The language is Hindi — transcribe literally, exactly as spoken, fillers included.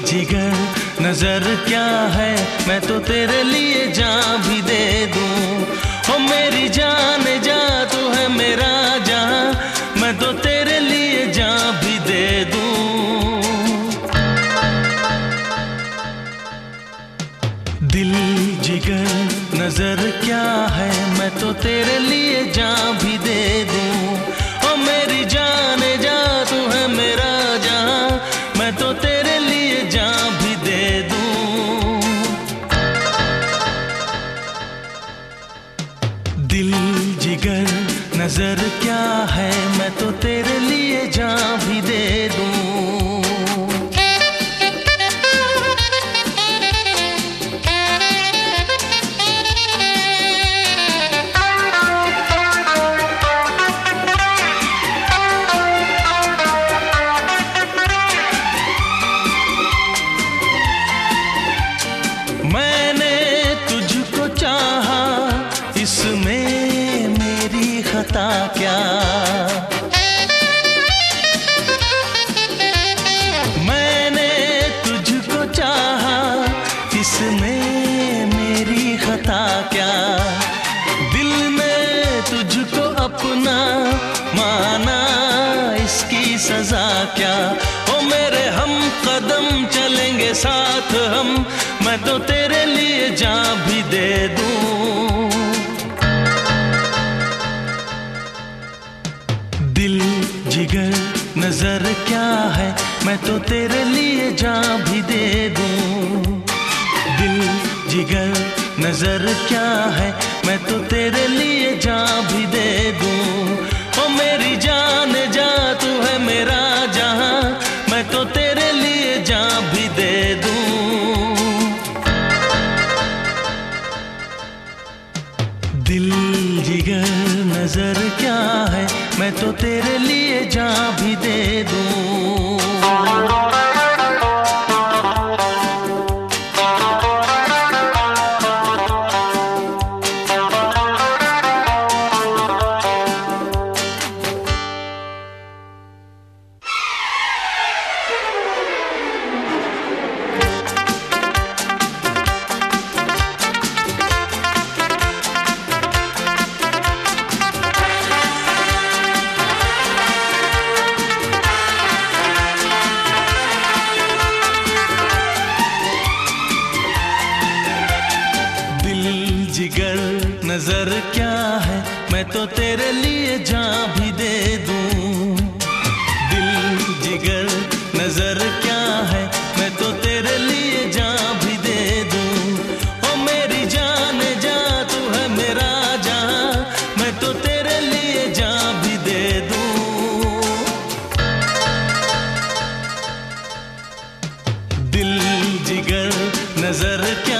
जिगर नजर क्या है, मैं तो तेरे लिए जान भी दे दूं। ओ मेरी जान जा, तू है मेरा जान, मैं तो तेरे लिए जान भी दे दूं। दिल जिगर नजर क्या है, मैं तो तेरे लिए जान भी दे दूं। ओ मेरी जान जा, तू है मेरा जान, मैं तो तेरे लिए जान भी दे दूं। दिल जिगर नजर क्या है, मैं तो तेरे लिए जान भी दे दूं। मैंने तुझको चाहा, इसमें मेरी खता क्या। मैंने तुझको चाहा, इसमें मेरी खता क्या। दिल में तुझको अपना माना, इसकी सजा क्या। ओ मेरे हम कदम चलेंगे साथ हम, मैं तो तेरे लिए जान भी दे दूं। दिल जिगर नजर क्या है, मैं तो तेरे लिए जान भी दे दूं। दिल जिगर नजर क्या है, मैं तो तेरे लिए जान भी दे दूं। ओ मेरी जान जा, तू है मेरा जहां, मैं तो तेरे लिए जान भी दे दूं। दिल जिगर नजर क्या है, मैं तो तेरे लिए जान भी दे दूं। जिगर नजर क्या है, मैं तो तेरे लिए जान भी दे दूं। दिल जिगर नजर क्या है, मैं तो तेरे लिए जान भी दे दूं। ओ मेरी जान जा, तू है मेरा जान, मैं तो तेरे लिए जान भी दे दूं। दिल जिगर नजर क्या